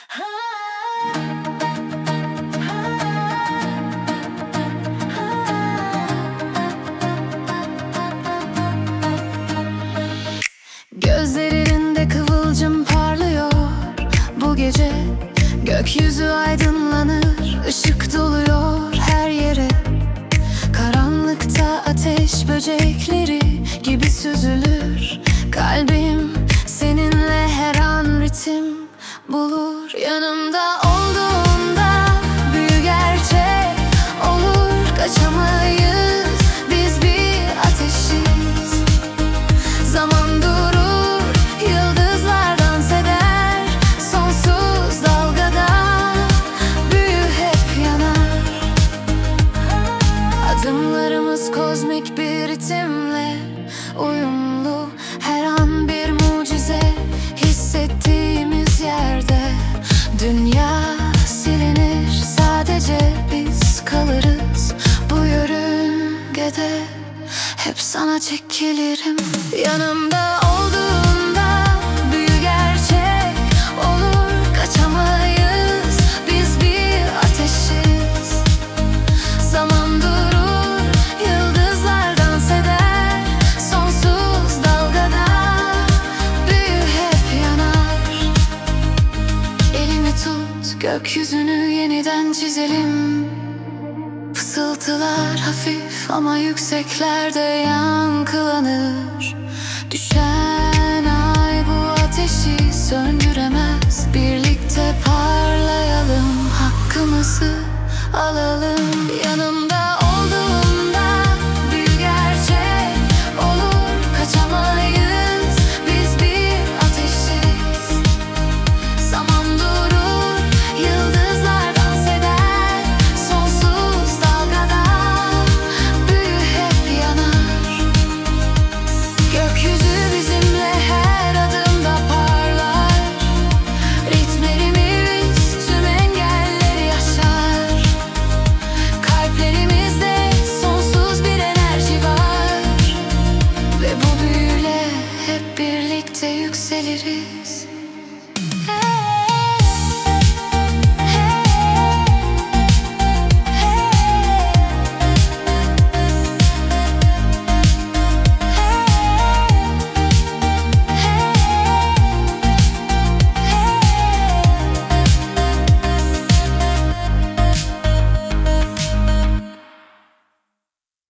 Gözlerinde kıvılcım parlıyor bu gece. Gökyüzü aydınlanır, ışık doluyor her yere. Karanlıkta ateş böcekleri gibi süzülür. Kalbim seninle her an ritim bulur. Yanımda olduğunda büyü gerçek olur. Kaçamayız, biz bir ateşiz. Zaman durur, yıldızlar dans eder. Sonsuz dalgada büyü hep yanar. Adımlarımız kozmik bir ritimle uyumlu. Her an bir mucize hissettiğimiz yerde. Dünya silinir, sadece biz kalırız. Bu yörüngede hep sana çekilirim. Yanımda olduğunda büyü gerçek olur. Kaçamayız, biz bir ateşiz. Zaman durur, yıldızlar dans eder. Sonsuz dalgada büyü hep yanar. Elimi tut, gökyüzünü yeniden çizelim. Fısıltılar hafif ama yükseklerde yankılanır. Düşen ay bu ateşi söndüremez. Birlikte parlayalım, hakkımızı alalım. Yanımda